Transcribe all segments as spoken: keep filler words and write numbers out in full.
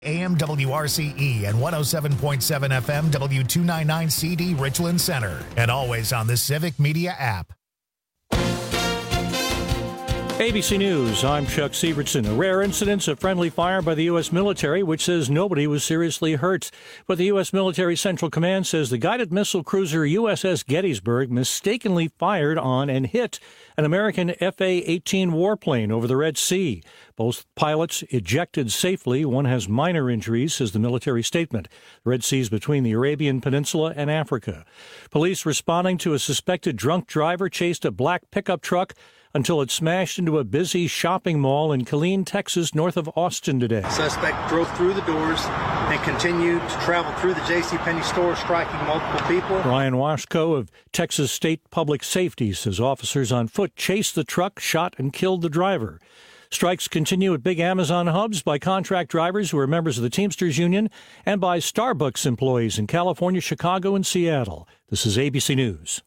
A M W R C E and one oh seven point seven F M W two ninety-nine C D Richland Center. And always on the Civic Media app. A B C News, I'm Chuck Sievertson. A rare incident of friendly fire by the U S military, which says nobody was seriously hurt. But the U S Military Central Command says the guided missile cruiser U S S Gettysburg mistakenly fired on and hit an American F A eighteen warplane over the Red Sea. Both pilots ejected safely. One has minor injuries, says the military statement. The Red Sea is between the Arabian Peninsula and Africa. Police responding to a suspected drunk driver chased a black pickup truck until it smashed into a busy shopping mall in Killeen, Texas, north of Austin today. Suspect drove through the doors and continued to travel through the JCPenney store, striking multiple people. Ryan Washko of Texas State Public Safety says officers on foot chased the truck, shot, and killed the driver. Strikes continue at big Amazon hubs by contract drivers who are members of the Teamsters Union and by Starbucks employees in California, Chicago, and Seattle. This is A B C News.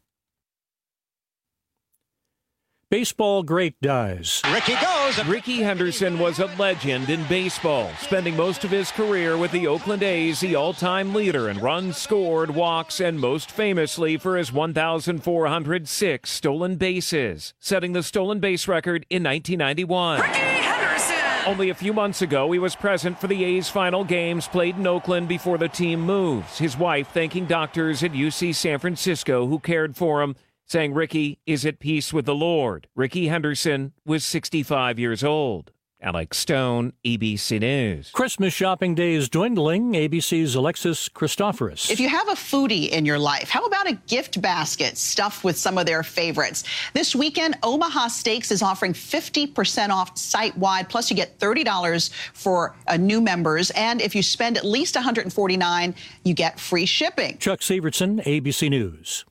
Baseball great dies. Ricky goes. Rickey Henderson was a legend in baseball, spending most of his career with the Oakland A's, the all-time leader in runs scored, walks, and most famously for his one thousand four hundred six stolen bases, setting the stolen base record in nineteen ninety-one. Rickey Henderson! Only a few months ago, he was present for the A's final games played in Oakland before the team moves, his wife thanking doctors at U C San Francisco who cared for him, saying Rickey is at peace with the Lord. Rickey Henderson was sixty-five years old. Alex Stone, A B C News. Christmas shopping day is dwindling. A B C's Alexis Christoforous. If you have a foodie in your life, how about a gift basket stuffed with some of their favorites? This weekend, Omaha Steaks is offering fifty percent off site-wide, plus you get thirty dollars for uh, new members. And if you spend at least one hundred forty-nine dollars, you get free shipping. Chuck Sievertson, A B C News.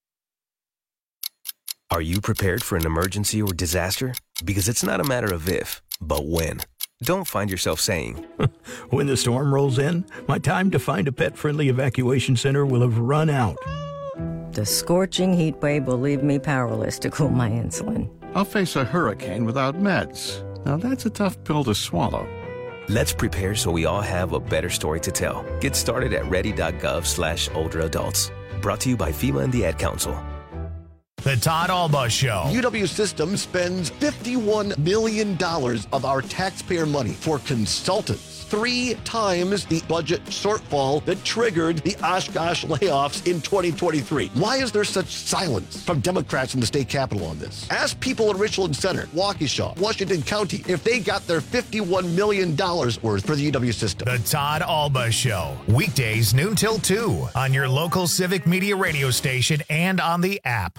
Are you prepared for an emergency or disaster? Because it's not a matter of if, but when. Don't find yourself saying, when the storm rolls in, my time to find a pet-friendly evacuation center will have run out. The scorching heat wave will leave me powerless to cool my insulin. I'll face a hurricane without meds. Now that's a tough pill to swallow. Let's prepare so we all have a better story to tell. Get started at ready.gov slash older adults. Brought to you by FEMA and the Ad Council. The Todd Alba Show. U W Systems spends fifty-one million dollars of our taxpayer money for consultants, three times the budget shortfall that triggered the Oshkosh layoffs in twenty twenty-three. Why is there such silence from Democrats in the state capitol on this? Ask people in Richland Center, Waukesha, Washington County, if they got their fifty-one million dollars worth for the U W system. The Todd Alba Show. Weekdays noon till two on your local Civic Media radio station and on the app.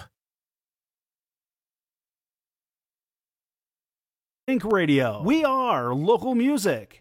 Think Radio. We are local music.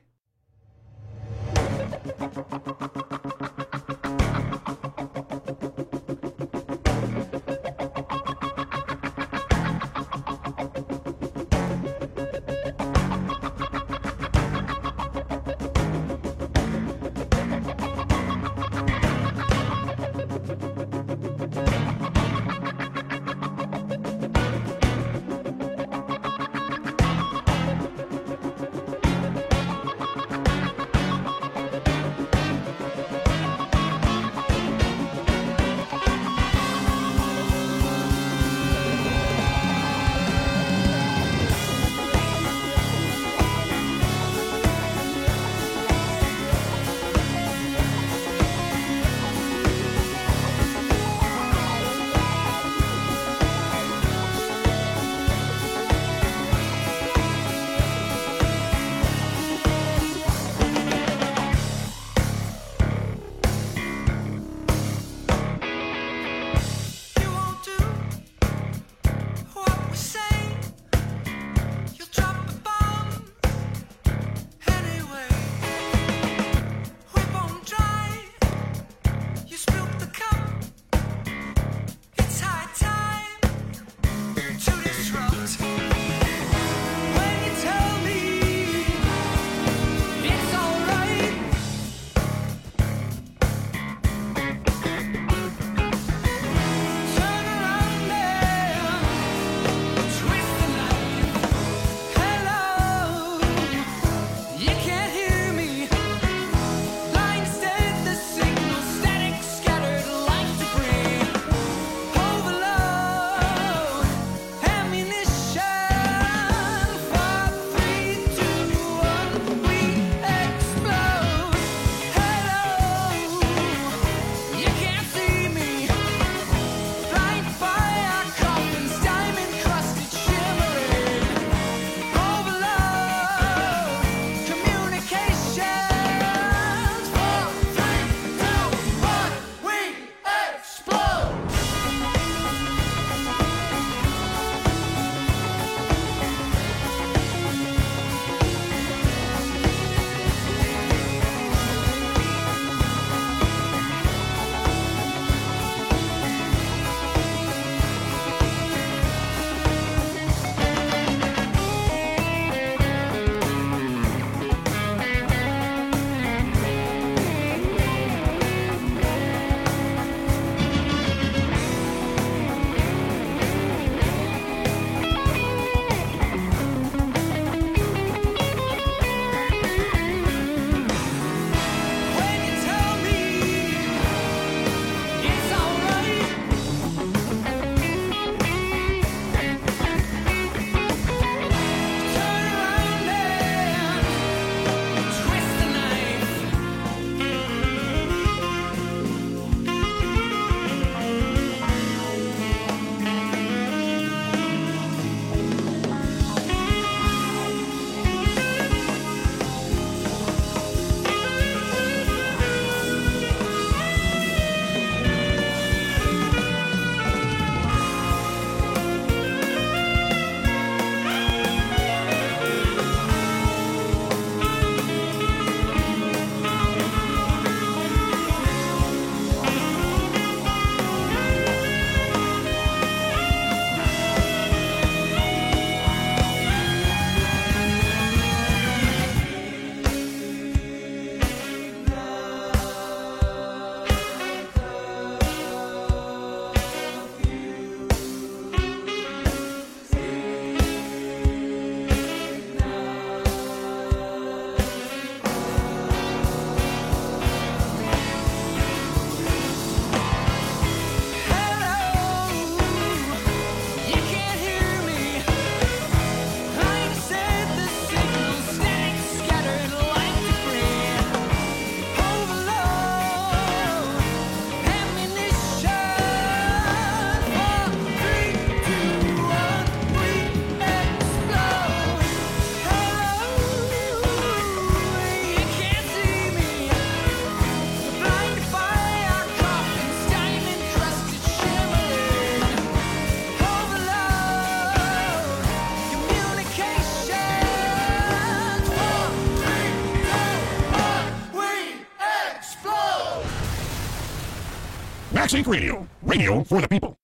Max Inc Radio. Radio for the people.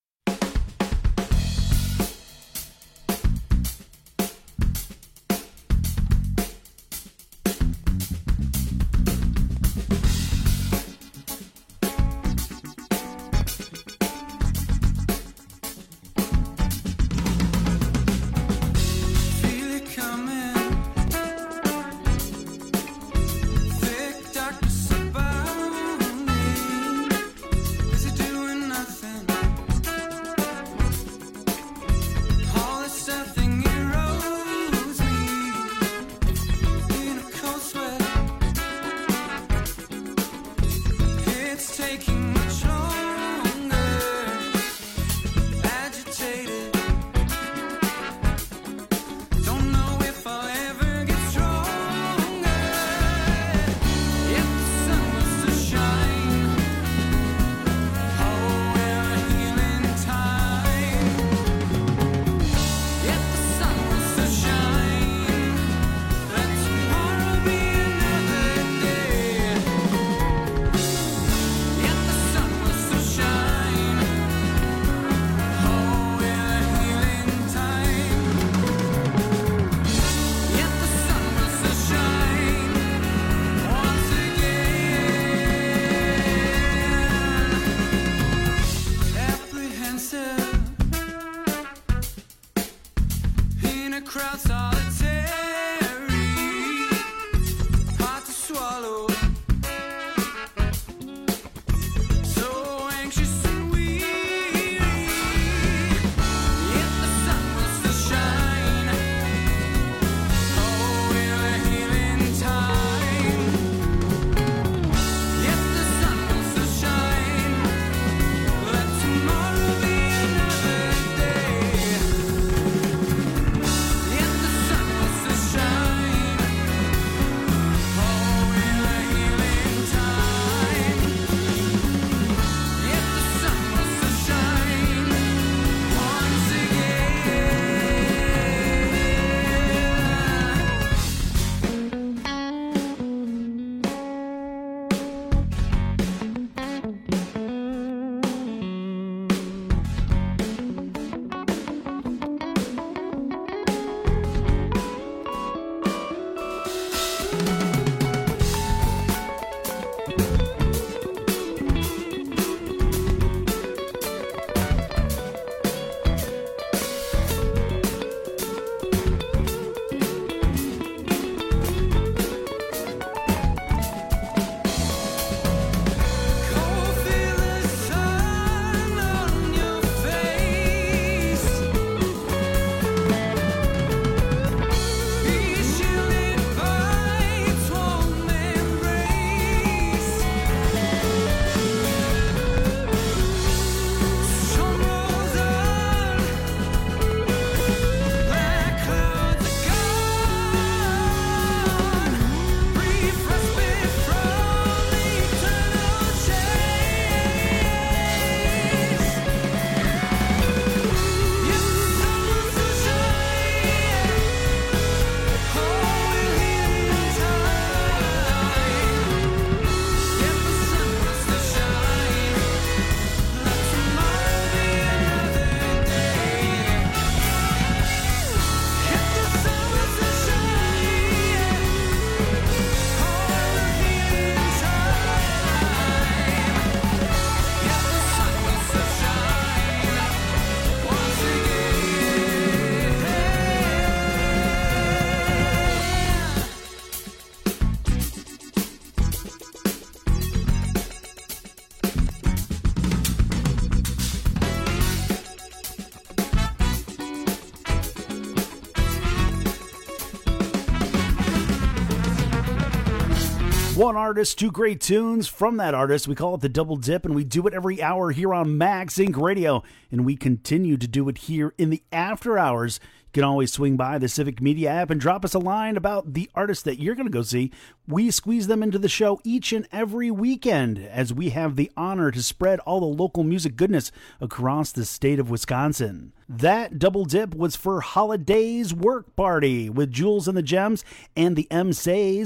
One artist, two great tunes from that artist. We call it the Double Dip, and we do it every hour here on Max Inc Radio, and we continue to do it here in the after hours. You can always swing by the Civic Media app and drop us a line about the artist that you're going to go see. We squeeze them into the show each and every weekend, as we have the honor to spread all the local music goodness across the state of Wisconsin. That Double Dip was for Holiday's Work Party with Jules and the Gems and the M. Says.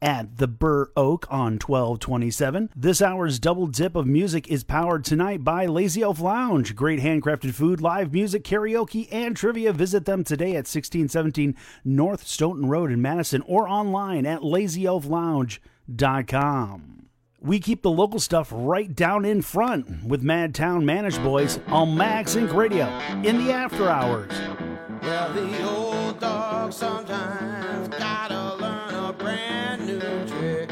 at the Burr Oak on twelve twenty-seven. This hour's double dip of music is powered tonight by Lazy Elf Lounge. Great handcrafted food, live music, karaoke, and trivia. Visit them today at sixteen seventeen North Stoughton Road in Madison or online at lazy elf lounge dot com. We keep the local stuff right down in front with Madtown Managed Boys on Max Inc Radio in the after hours. Well, the old dog sometimes gotta learn a brand new trick.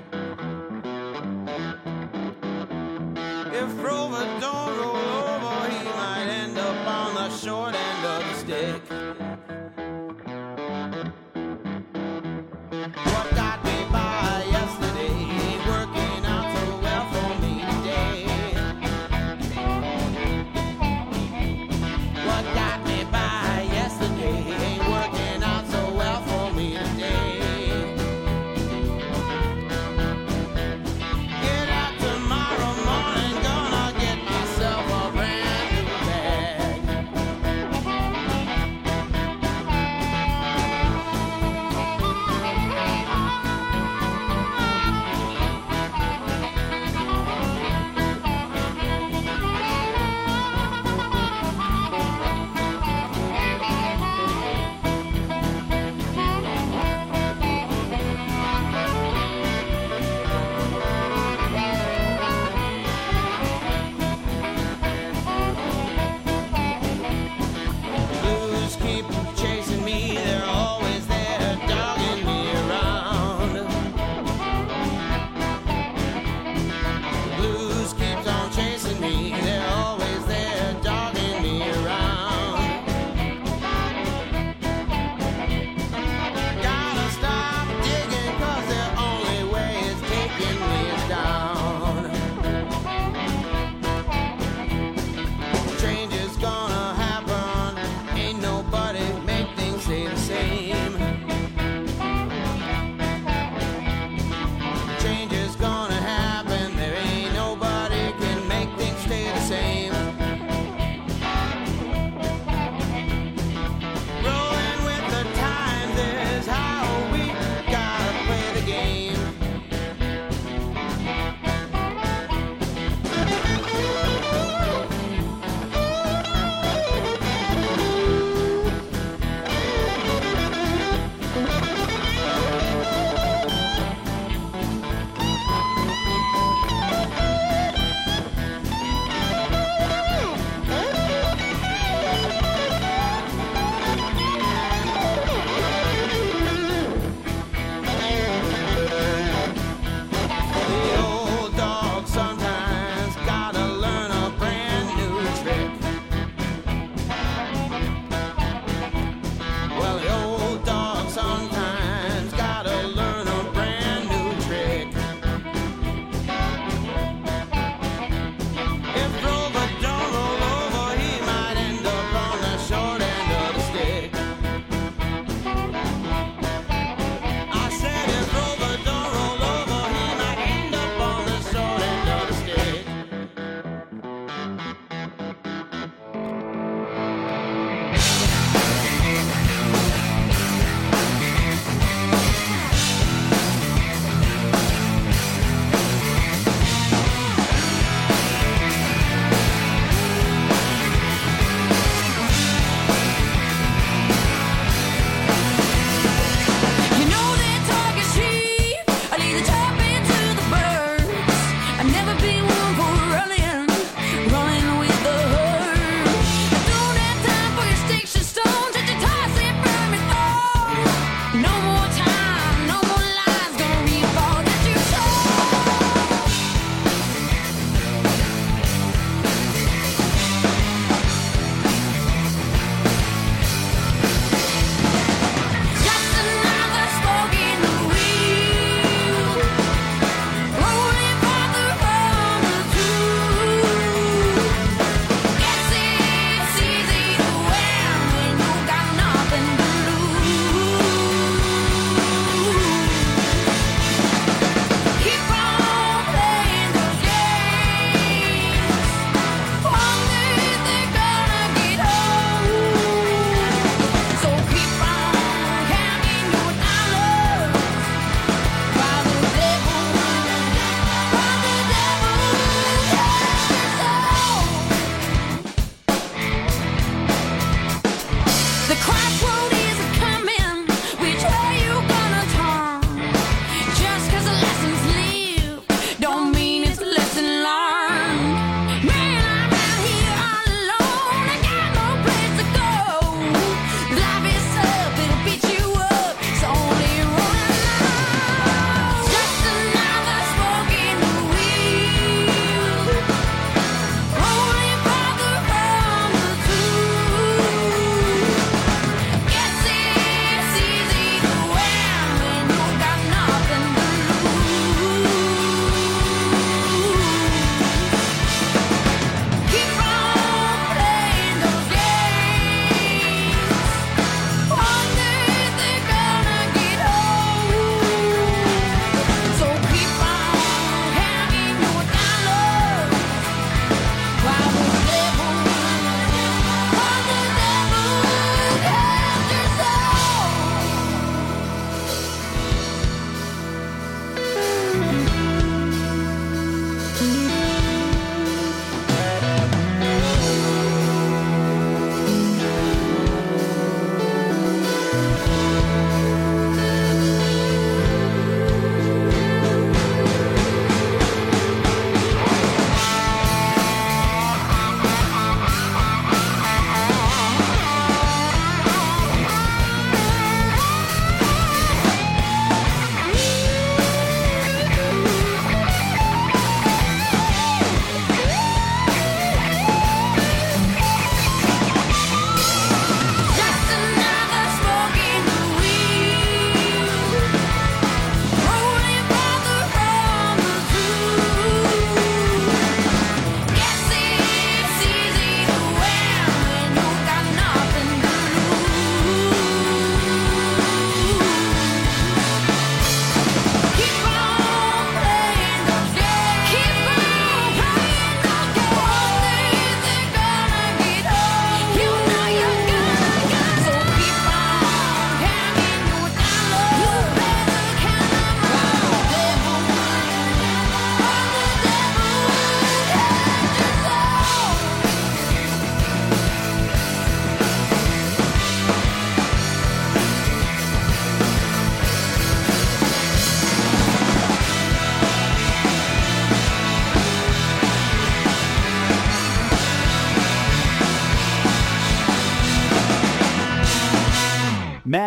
If Rover don't roll over, he might end up on the short end of the stick. What got me by yesterday ain't working out so well for me today. What got me by yesterday ain't working out so well for me today. Get out tomorrow morning, gonna get myself a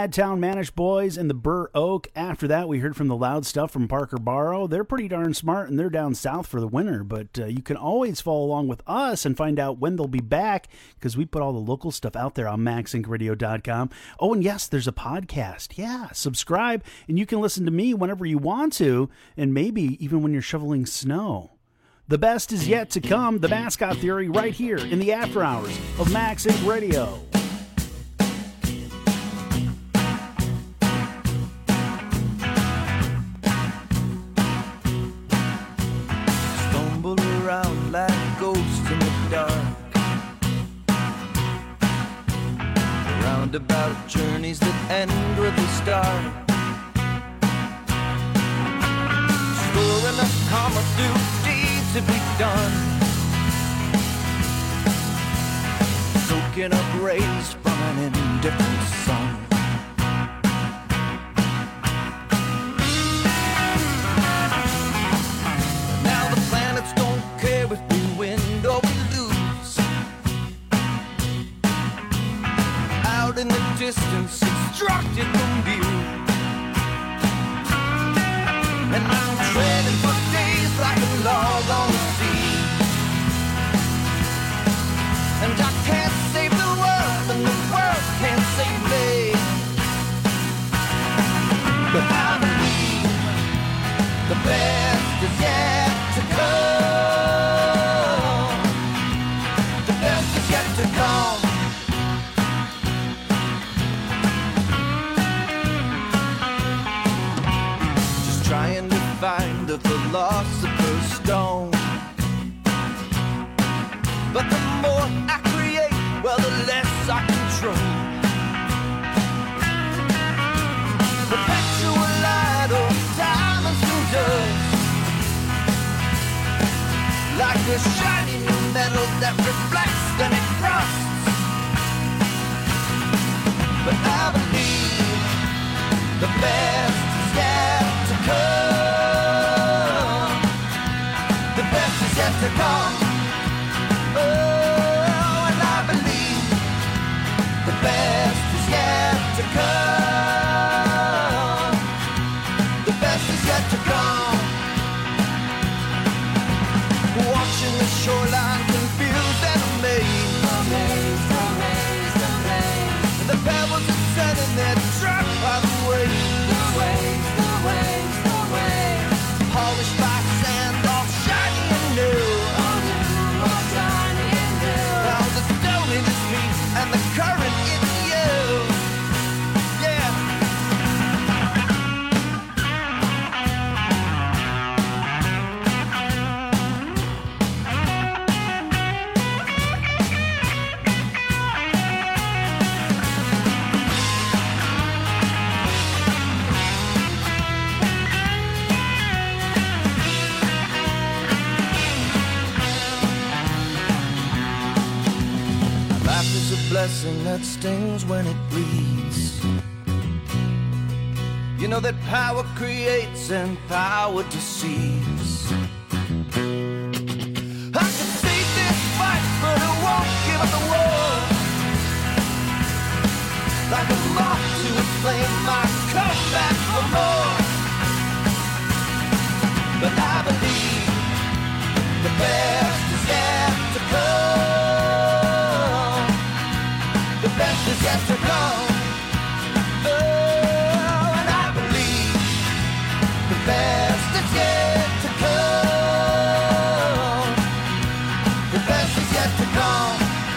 Madtown Manish Boys and the Burr Oak. After that, we heard from the Loud Stuff from Parker Barrow. They're pretty darn smart, and they're down south for the winter, but uh, you can always follow along with us and find out when they'll be back, because we put all the local stuff out there on max inc radio dot com. Oh, and yes, there's a podcast. Yeah, subscribe, and you can listen to me whenever you want to, and maybe even when you're shoveling snow. The best is yet to come. The Mascot Theory right here in the after hours of Max Inc Radio. Stumble around like ghosts in the dark, roundabout journeys that end with a start. Storing a comma through deeds to be done, soaking up rays from an indifferent sun. Now the planets don't care if we win or we lose. Out in the distance, obstructed from view, and I'm treading for days like a log on the sea. And I can't save the world, and the world can't save me. But I believe the best is yet to come. The best is yet to come. Just trying to find the philosopher's stone. But the more I create, well, the less I control. Perpetual light or diamonds and dust, like a shiny new metal that reflects then it rusts. But I believe the best is yet to come. The best is yet to come. Oh, and I believe the best is yet to come. The best is yet to come. Watching the shoreline confused and amazed, amazed, amazed, amazed. And the pebbles are setting their trap by the waves, the waves, the waves, the waves. Polished by sand, all shiny and new. And the current is you. Yeah. Life is a blessing that stings when it bleeds. You know that power creates and power deceives. I can see this fight, but I won't give up the war. Like a moth to a flame, I come back for more. But I believe the best is yet to come. The best is yet to come. Oh, and I believe the best is yet to come. The best is yet to come.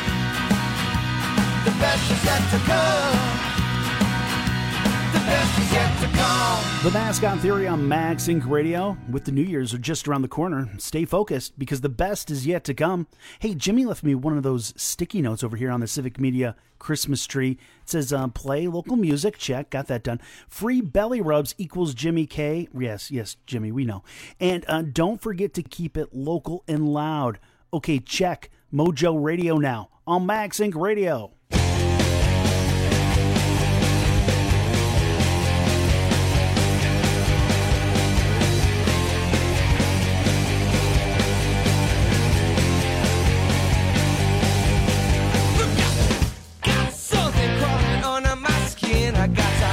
The best is yet to come. The best is yet to come. The Mascot Theory on Max Inc Radio. With the New Year's are just around the corner, stay focused because the best is yet to come. Hey, Jimmy left me one of those sticky notes over here on the Civic Media Christmas tree. It says, uh, play local music. Check. Got that done. Free belly rubs equals Jimmy K. Yes, yes, Jimmy, we know. And uh, don't forget to keep it local and loud. Okay, check. Mojo Radio now on Max Inc Radio. I got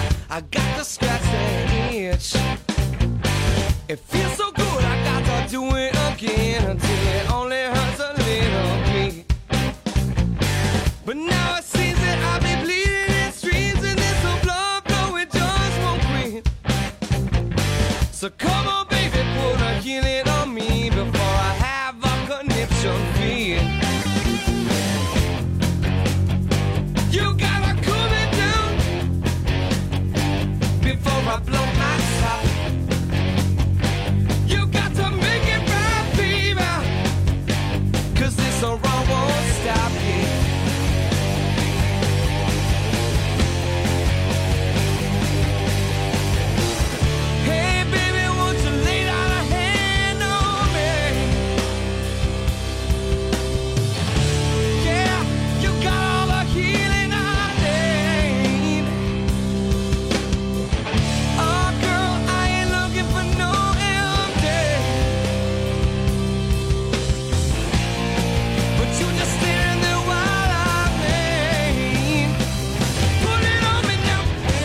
I'll do it again until it only hurts a little bit. But now it seems that I've been bleeding in streams and this whole blood flow, it just won't quit. So come on, baby, put a healing on me before I have a conniption fit. You gotta cool me down before I blow my top. You got to make it right, baby, 'cause this wrong won't stop me. Hey, baby, won't you lay down a hand on me? Yeah, you got all the healing I need. Oh, girl, I ain't looking for no empty, but you just stand there while I mean. Put it on me now.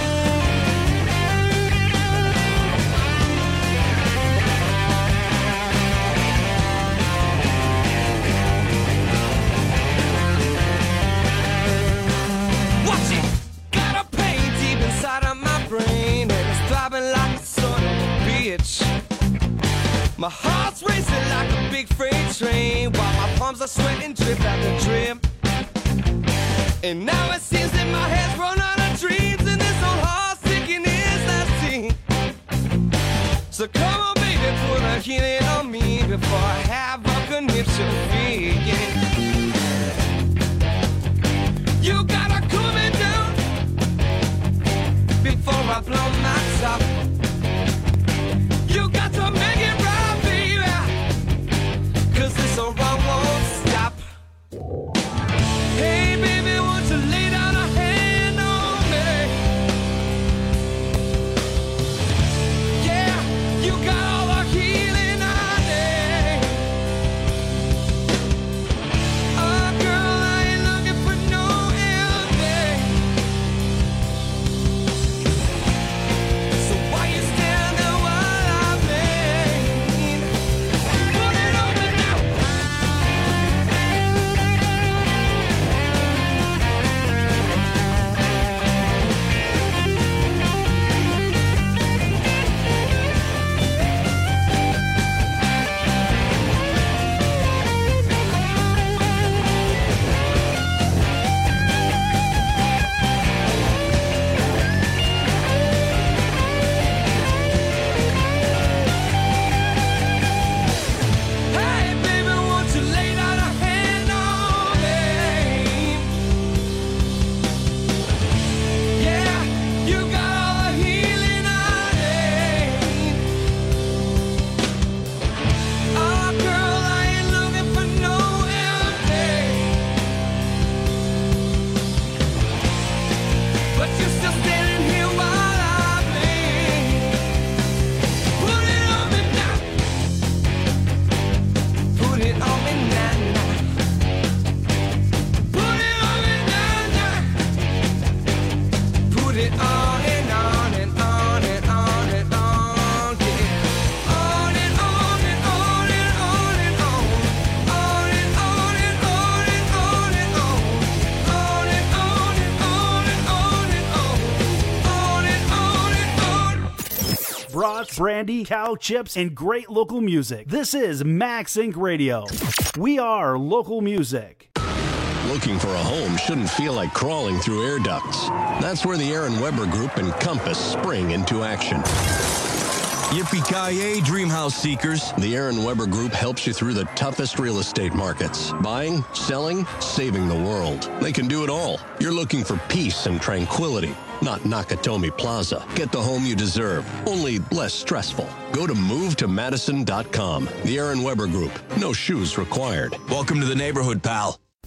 Watch it. Got a pain deep inside of my brain, and it's throbbing like a son of a bitch. My heart's racing like a big freight train, while my palms are sweating drip after drip. And now it seems that my head's run out of dreams, and this old heart's ticking its last tick. So come on, baby, put a healing on me before I have a conniption fit. Yeah. You gotta cool me down before I blow my top. You got to make it right, baby, 'cause this wrong won't stop. Hey, baby, won't you lay down a hand on me? Yeah, you got all the healing I need. Oh, girl, I ain't looking for no empty, so why you stand there while I bleed? Put it on me now. Hey, baby, won't you lay down a hand on me? Yeah, you got all the healing I need. Oh, girl, I ain't looking for no empty, but you're still standing here while I bleed. Put it on me now. Put it on me now, now. Put it on me now, now. Put it on and on and on and on and on, yeah. On and on and on and on and on. On and on and on and on and on. On and on and on and on and on. On and on and on. Brats, brandy, cow chips, and great local music. This is Max Inc Radio. We are local music. Looking for a home shouldn't feel like crawling through air ducts. That's where the Aaron Weber Group and Compass spring into action. Yippee-ki-yay, dream house seekers. The Aaron Weber Group helps you through the toughest real estate markets. Buying, selling, saving the world. They can do it all. You're looking for peace and tranquility, not Nakatomi Plaza. Get the home you deserve, only less stressful. Go to move to madison dot com. The Aaron Weber Group. No shoes required. Welcome to the neighborhood, pal.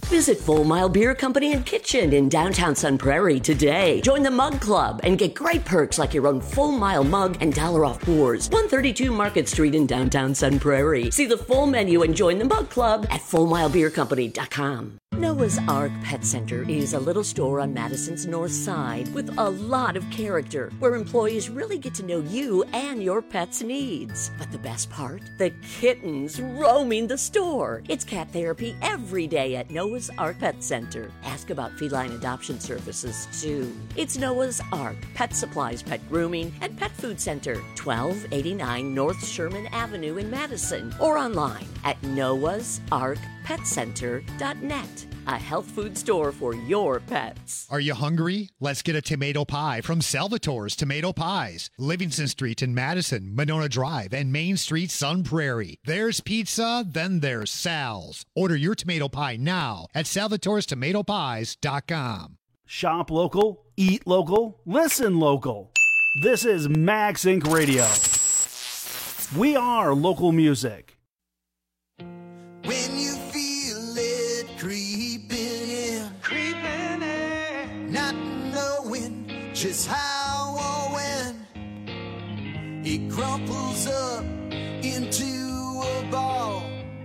Visit Full Mile Beer Company and Kitchen in downtown Sun Prairie today. Join the Mug Club and get great perks like your own Full Mile mug and dollar off pours. one thirty-two Market Street in downtown Sun Prairie. See the full menu and join the Mug Club at full mile beer company dot com. Noah's Ark Pet Center is a little store on Madison's north side with a lot of character, where employees really get to know you and your pet's needs. But the best part? The kittens roaming the store. It's cat therapy every day at Noah's Ark Pet Center. Ask about feline adoption services, too. It's Noah's Ark Pet Supplies, Pet Grooming, and Pet Food Center, twelve eighty-nine North Sherman Avenue in Madison, or online at noahs ark pet center dot net. A health food store for your pets. Are you hungry? Let's get a tomato pie from Salvatore's Tomato Pies. Livingston Street in Madison, Monona Drive, and Main Street, Sun Prairie. There's pizza, then there's Sal's. Order your tomato pie now at salvatores tomato pies dot com. Shop local, eat local, listen local. This is Max Incorporated. Radio. We are local music. When you feel it creeping in, creeping in, not knowing just how or when, it crumples up into a ball,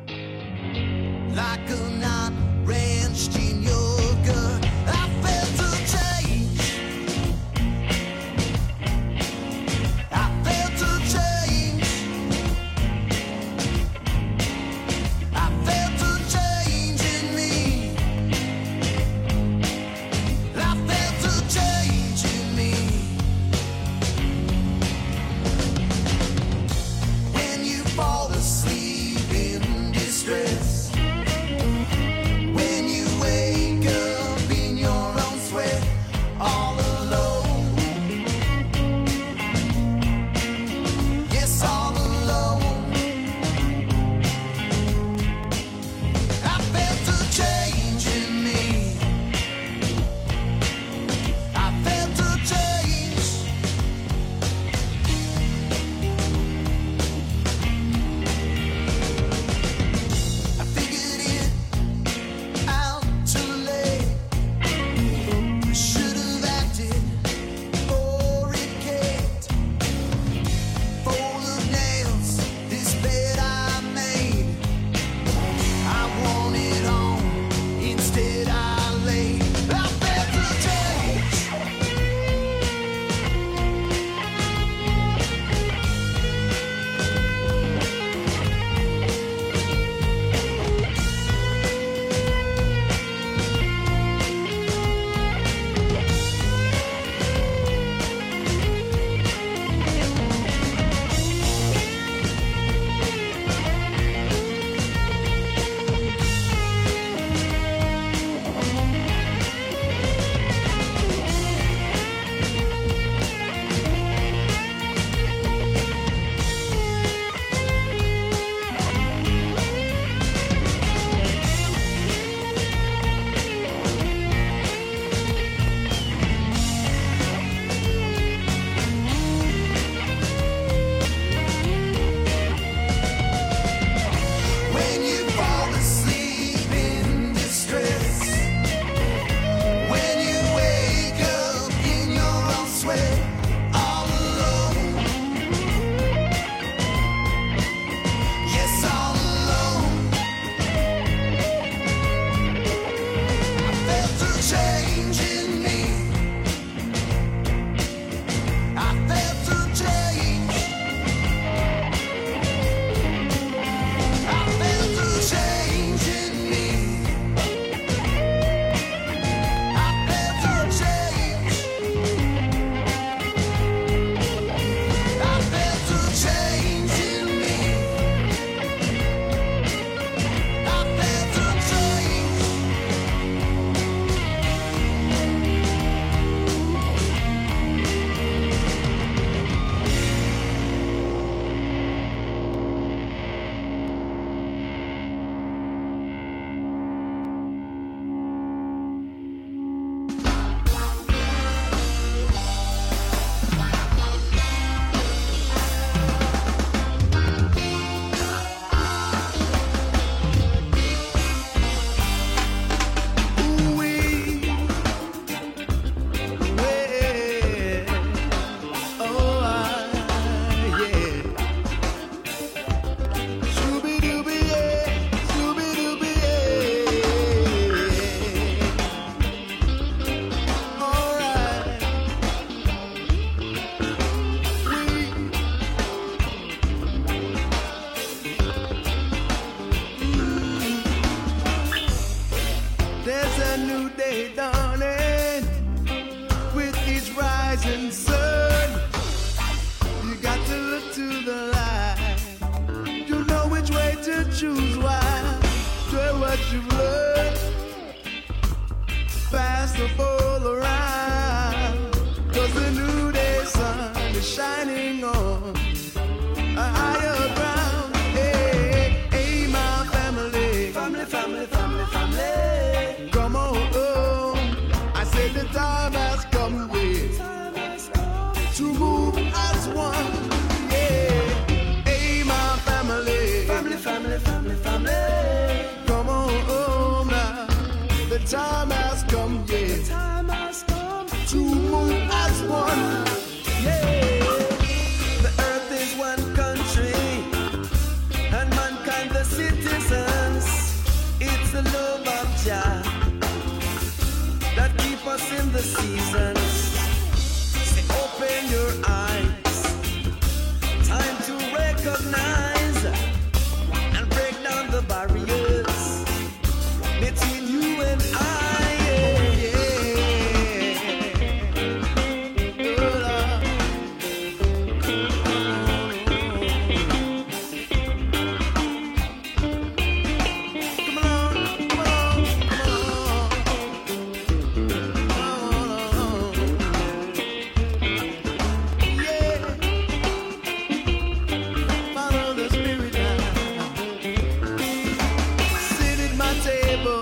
like a knot wrenched in your gut. I felt a change, I felt a change, I felt a change in me, I felt a change in me. what you've learned. Pass the bowl around, 'cause the new day sun is shining on a higher ground. Hey, hey, my family. Family, family, family, family. Come on home. I said the time has come, yeah, to move as one. Yeah. Hey, my family. Family, family, family, family. Come on home now. The time has come, yeah, the time has come to move as one. Yeah. The earth is one country, and mankind the citizens. It's the love of Jah that keep us in the seasons. Say, open your eyes. Time to recognize and break down the barriers between you and I. Yeah, yeah. Oh, Lord. Come on, come on, come on. Yeah. Follow the Spirit now. Sit at my table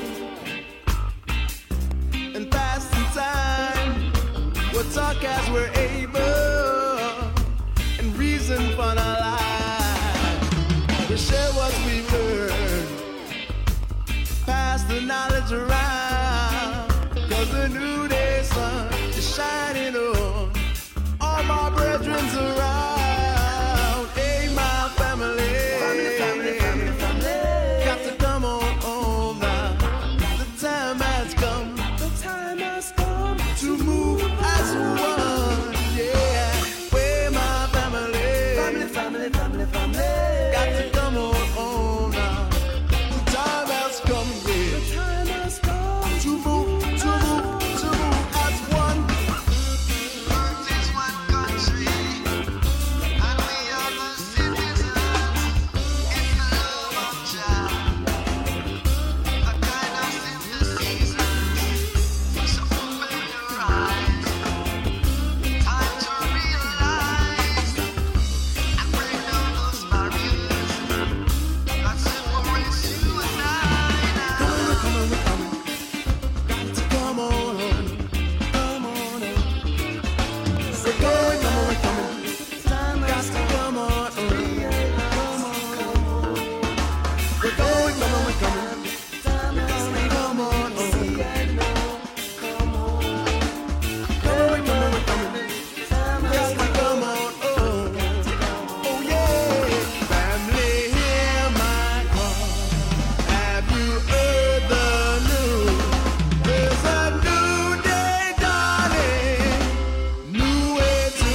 and pass the time. We'll talk as we're able and reason for our life. We'll share what we've learned. Pass the knowledge around, 'cause the new day sun is shining on all my brethren around. Hey, my family. Family, family, family, family. Got to come on home now. The time has come. The time has come to move as one. Yeah. Hey, my family. Family, family, family, family. Got to come on home now. The time has come, yeah. The time has come to move, to move, to move as one. Earth is one country, and we are the citizens. It's the love of Jah that guide us in the seasons. So open your eyes. Time to realize and break down those barriers that separate you and I now. Come on, come on, got to come on home. Come on home. Say, go, come on, come on. Got to come on home. Come on home. We're going, come on, come on. Come on home. Come on. Going, come on, come on. Got to come on home. Oh yeah. Family, hear my call. Have you heard the news? There's a new day dawning, new way to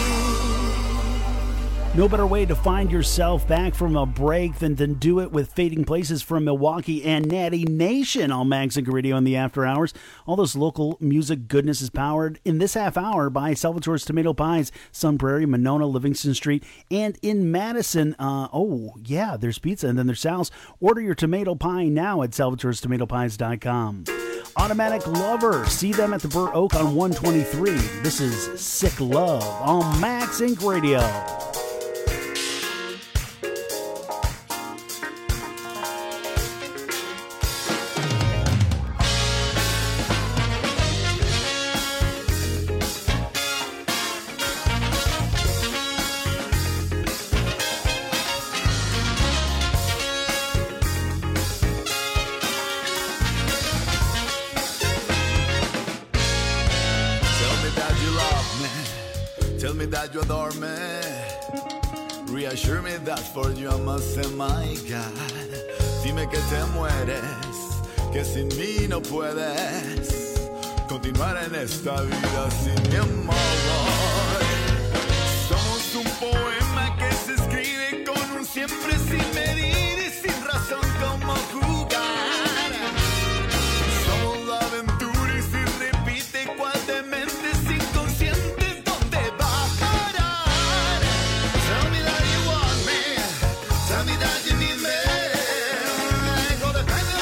choose. No better way to find yourself back from a break than to do it with Fading Places from Milwaukee and Natty Nation on Max and Radio in the after hours. All this local music goodness is powered in this half hour by Salvatore's Tomato Pies, Sun Prairie, Monona, Livingston Street, and in Madison. Uh, oh, yeah, there's pizza and then there's Sal's. Order your tomato pie now at salvatores tomato pies dot com. Automatic Lover. See them at the Burr Oak on one twenty-three. This is Sick Love on Max Inc Radio. Tell me that you adore me. Reassure me that for you I must say my God. Dime que te mueres, que sin mí no puedes continuar en esta vida sin mi amor. Somos un poema que se escribe con un siempre sin medir y sin razón como jugar. Somos la aventura y si repite cual de mentes inconscientes, ¿dónde va a parar? Tell me that you want me, tell me that you need me. Go defend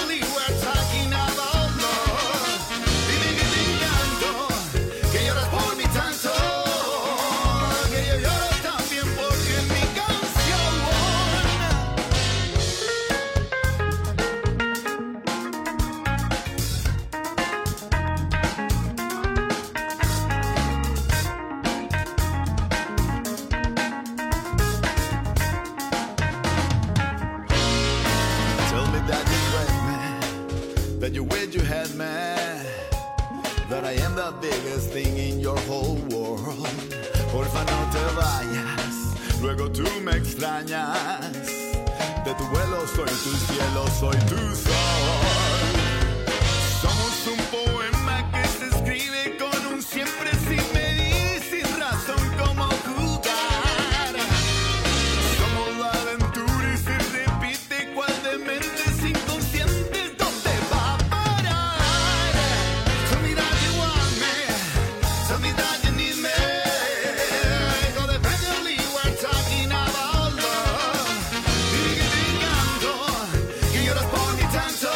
the biggest thing in your whole world. Porfa, no te vayas, luego tú me extrañas. De tu vuelo soy tu cielo, soy tu sol. Somos un poema que se escribe con un siempre sin medir, sin razón como jugar. Somos la aventura y se repite cual de mentes inconscientes. ¿Dónde va a parar? Tell me that you want me, tell me that you need me. Codependently we're talking about love. Dime que te encanto, que lloras por mí tanto.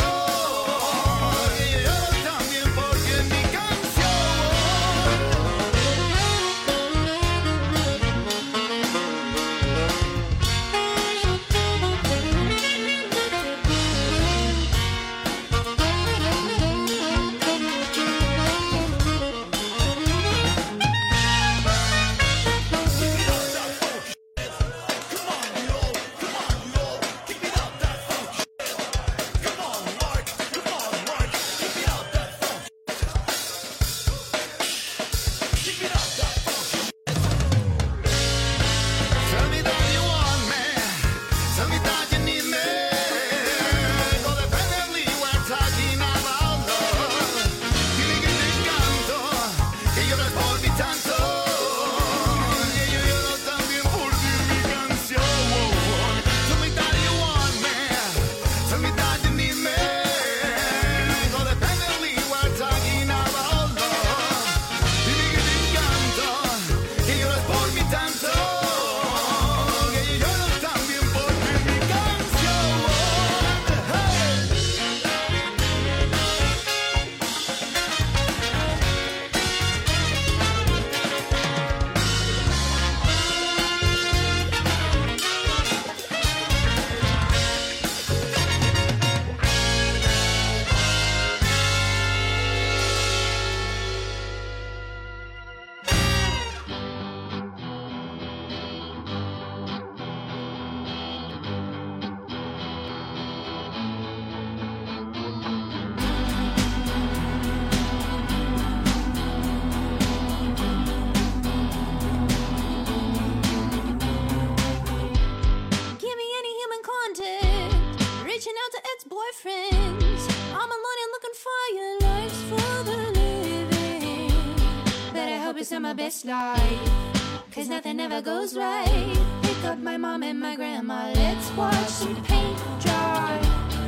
My best life, cause nothing ever goes right. Pick up my mom and my grandma, let's watch some paint dry.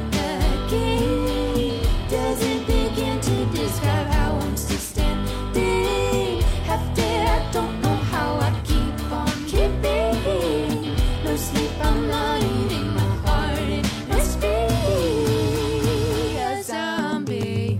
The game doesn't begin to describe how I'm still standing. Half dead, I don't know how I keep on keeping. No sleep, I'm not eating my heart, it must be a zombie.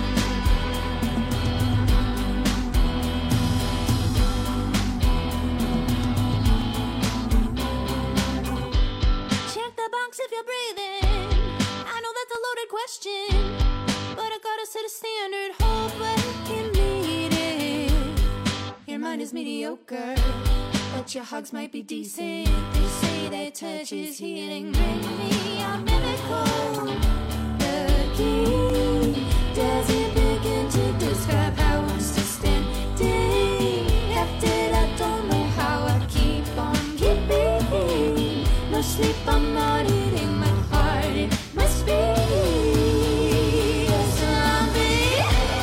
If you're breathing, I know that's a loaded question, but I gotta set a standard, hope I can meet it. Your mind is mediocre, but your hugs might be decent. They say that touch is healing, bring me a miracle. The key doesn't begin to describe how I'm still standing. Half dead, I don't know how I keep on keeping. No sleep, I'm not eating my heart, it must be a zombie.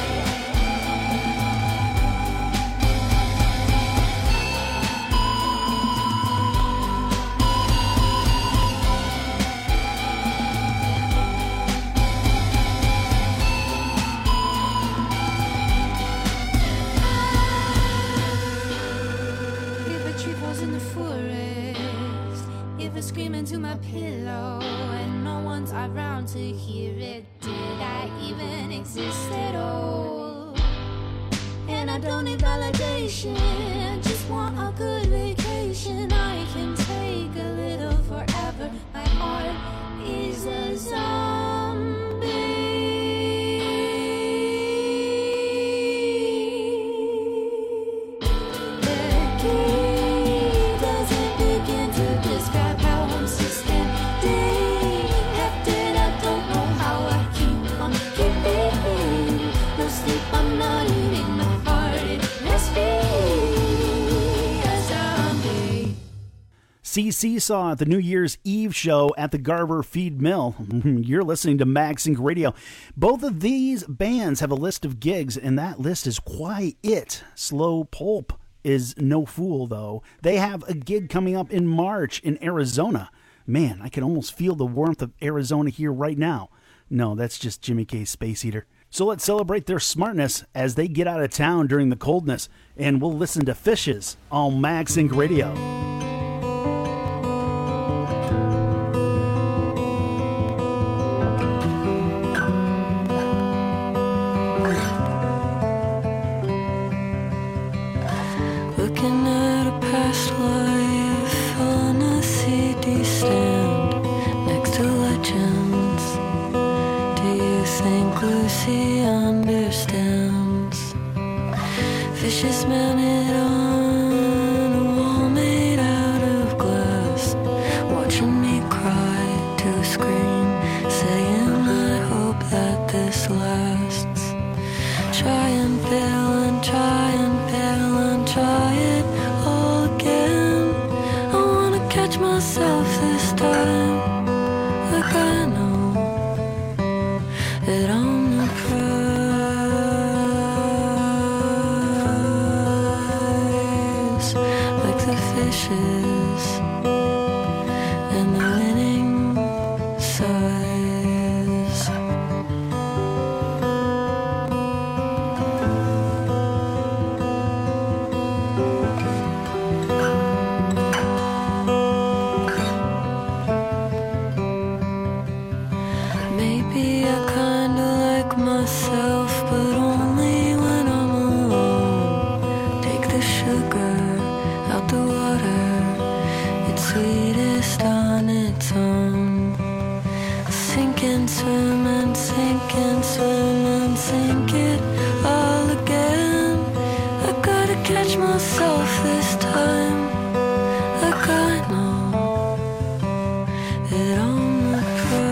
If a tree falls in the forest, if I scream into my pillow and no one's around to hear it, did I even exist at all? And I don't need validation, I just want a good vacation. I can take a little forever, my heart is a zombie. I'm not eating my C C saw at the New Year's Eve show at the Garver Feed Mill. You're listening to MagSync Radio. Both of these bands have a list of gigs, and that list is quite it. Slow Pulp is no fool, though. They have a gig coming up in March in Arizona. Man, I can almost feel the warmth of Arizona here right now. No, that's just Jimmy K's Space Eater. So let's celebrate their smartness as they get out of town during the coldness, and we'll listen to Fishes on MagSync Radio. Looking at a past life on a C D stand next to legends. Do you think Lucy understands? Fishes mounted on a wall made out of glass, watching me cry to a screen, saying I hope that this lasts. Try and fail and try and fail and try it all again. I wanna catch myself this time, like I know that I'm the prize, like the fishes and the winning size. Maybe I kinda like myself, but only when I'm alone. Take the sugar out the water, it's sweetest on its own. Sink and swim and sink and swim and sink it all again. I gotta catch myself this time, like I know that I'm the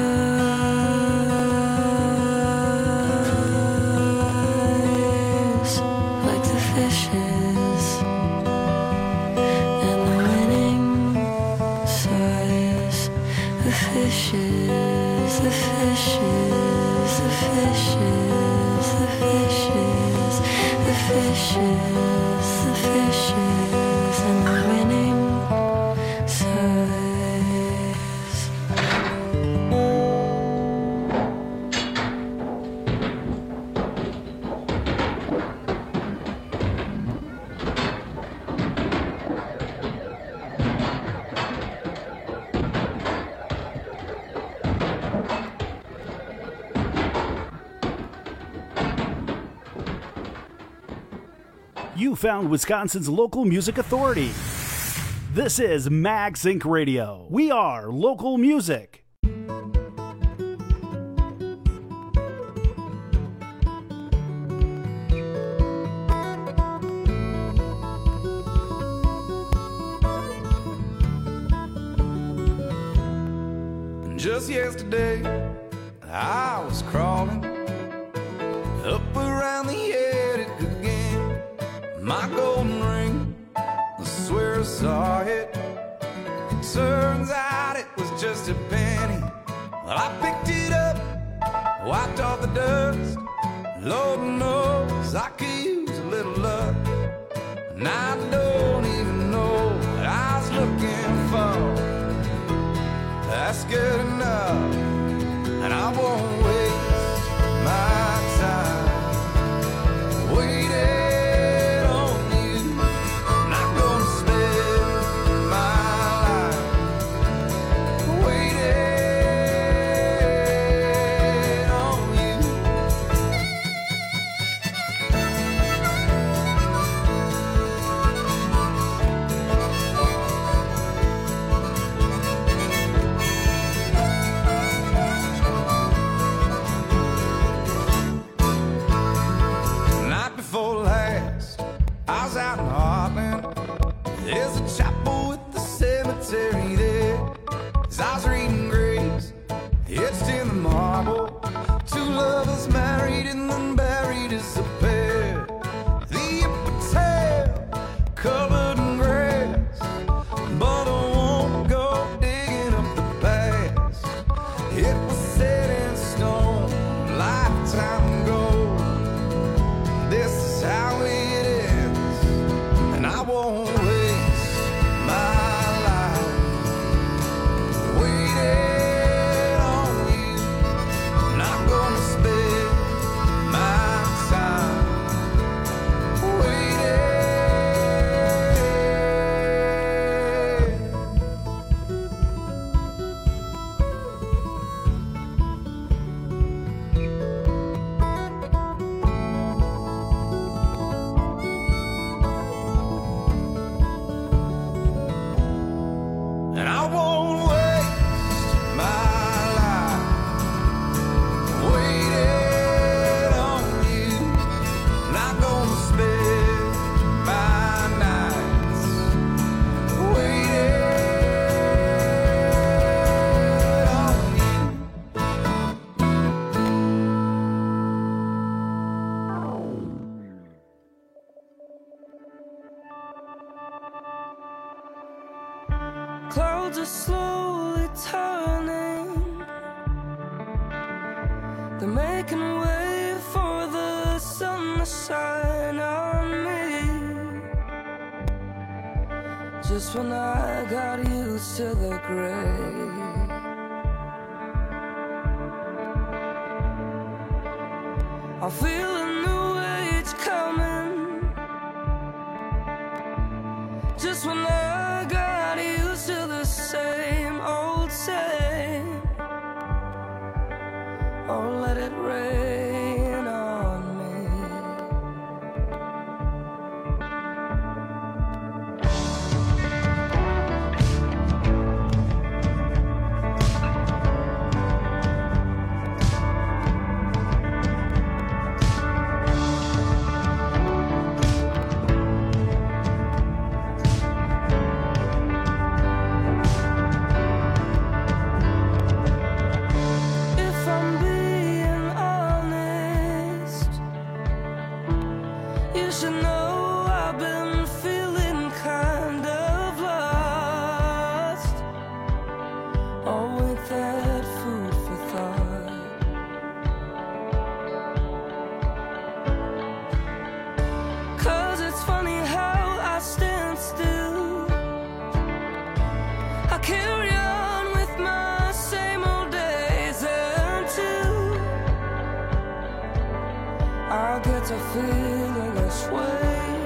prize, like the fishes and the winning size. The fishes, the fishes, the fishes, the fishes, the fishes, the fishes and the winning size. You found Wisconsin's local music authority. This is MagSync Radio. We are local music. Just yesterday, I was crawling up around the attic again. My golden ring, I swear I saw it. It turns out it was just a penny. Well, I picked it up, wiped off the dust. Lord knows I could use a little luck. And I don't even know what I was looking for. That's good enough, and I won't waste my time waiting on you. I'm not gonna spend my life waiting on you. Just when I got used to the gray, I feel a new age coming. Just when I got used to the same old same. Oh, let it rain on me. If I'm being honest, you should know I've been feeling kind of lost. Oh, ain't that food for thought? Cause it's funny how I stand still. I carry on with my same old days until I get to feeling this way.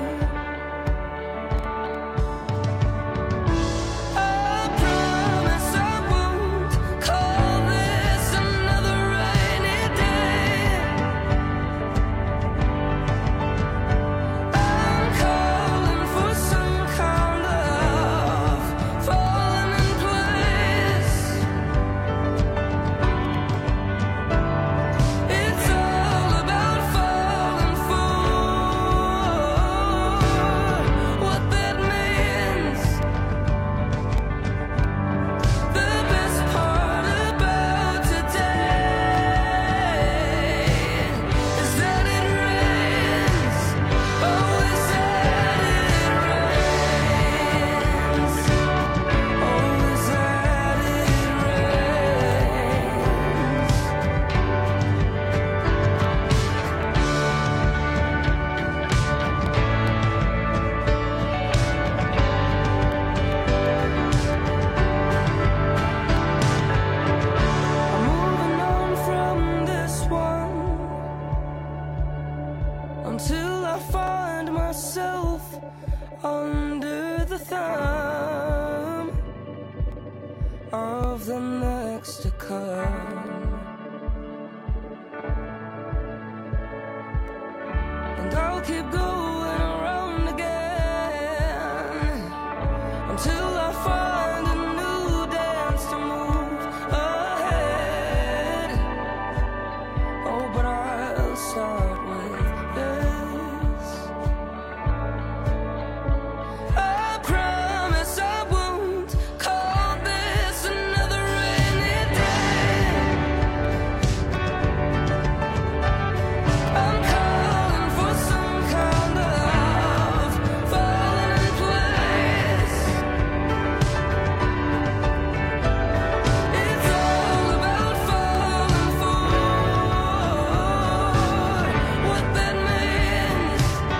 I promise I won't call this another rainy day. I'm calling for some kind of falling in place. It's all about falling for what that means. The best part about today is that it rains. Oh, is that it rains. Oh, is that it I'm moving on from this one until I find myself under the thumb of the next to come. And I'll keep going around again until I find a new dance to move ahead. Oh, but I'll start with this. I promise I won't call this another rainy day. I'm calling for some kind of falling in place. It's all about falling for what that means.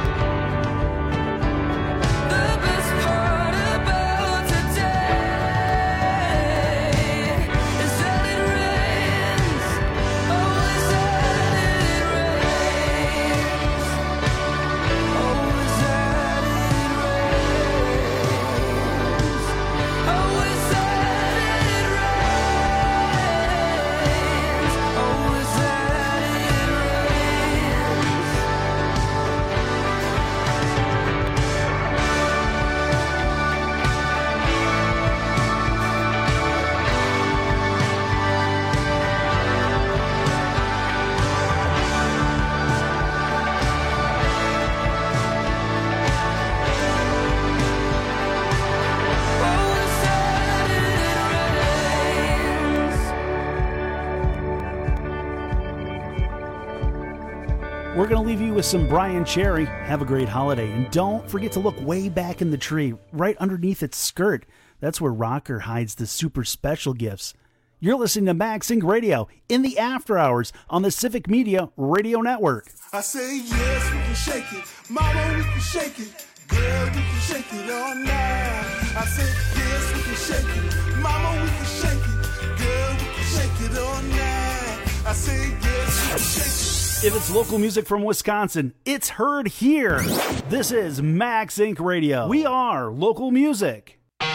The best part about today is that it rains. Oh, is that it rains. Oh, is that it rains. Oh, is that it rains. Oh, is that it We're going to leave you with some Brian Cherry. Have a great holiday. And don't forget to look way back in the tree, right underneath its skirt. That's where Rocker hides the super special gifts. You're listening to Max Inc Radio in the after hours on the Civic Media Radio Network. I say yes, we can shake it. Mama, we can shake it. Girl, we can shake it all night. I said, yes, we can shake it. Mama, we can shake it. Girl, we can shake it all night. I said, yes, we can shake it. If it's local music from Wisconsin, it's heard here. This is Max Inc Radio. We are local music.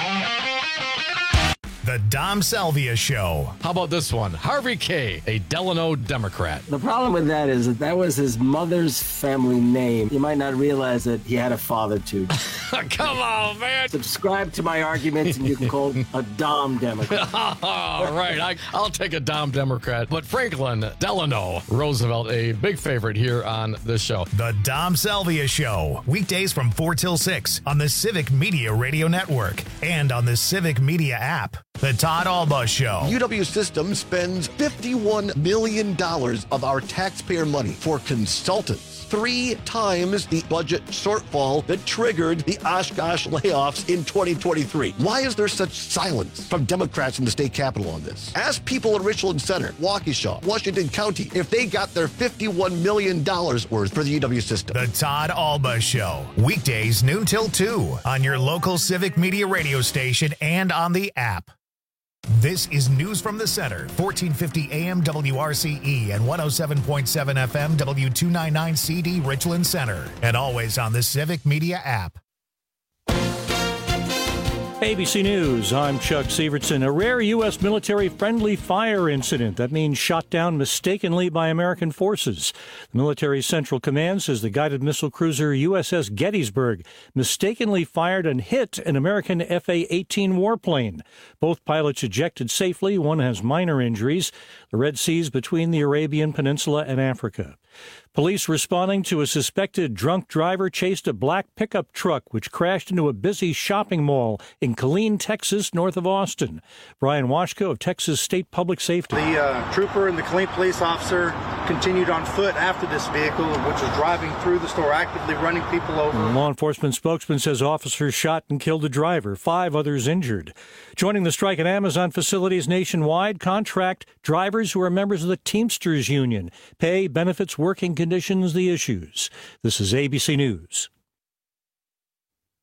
The Dom Salvia Show. How about this one? Harvey K., a Delano Democrat. The problem with that is that that was his mother's family name. You might not realize that he had a father, too. Come on, man. Subscribe to my arguments and you can call him a Dom Democrat. All right, I, I'll take a Dom Democrat. But Franklin Delano Roosevelt, a big favorite here on this show. The Dom Salvia Show. Weekdays from four till six on the Civic Media Radio Network and on the Civic Media app. The Todd Alba Show. U W Systems spends fifty-one million dollars of our taxpayer money for consultants. Three times the budget shortfall that triggered the Oshkosh layoffs in twenty twenty-three. Why is there such silence from Democrats in the state capitol on this? Ask people in Richland Center, Waukesha, Washington County, if they got their fifty-one million dollars worth for the U W system. The Todd Alba Show. Weekdays noon till two on your local Civic Media radio station and on the app. This is News from the Center, fourteen fifty A M W R C E and one oh seven point seven F M W two ninety-nine C D Richland Center, and always on the Civic Media app. A B C News, I'm Chuck Sievertson. A rare U S military-friendly fire incident. That means shot down mistakenly by American forces. The military's Central Command says the guided missile cruiser U S S Gettysburg mistakenly fired and hit an American F A eighteen warplane. Both pilots ejected safely. One has minor injuries. The Red Sea's between the Arabian Peninsula and Africa. Police responding to a suspected drunk driver chased a black pickup truck which crashed into a busy shopping mall in Killeen, Texas, north of Austin. Brian Washko of Texas State Public Safety. The uh, trooper and the Killeen police officer continued on foot after this vehicle, which was driving through the store, actively running people over. A law enforcement spokesman says officers shot and killed the driver, five others injured. Joining the strike at Amazon facilities nationwide, contract drivers who are members of the Teamsters Union. Pay, benefits, working conditions, the issues. This is A B C News.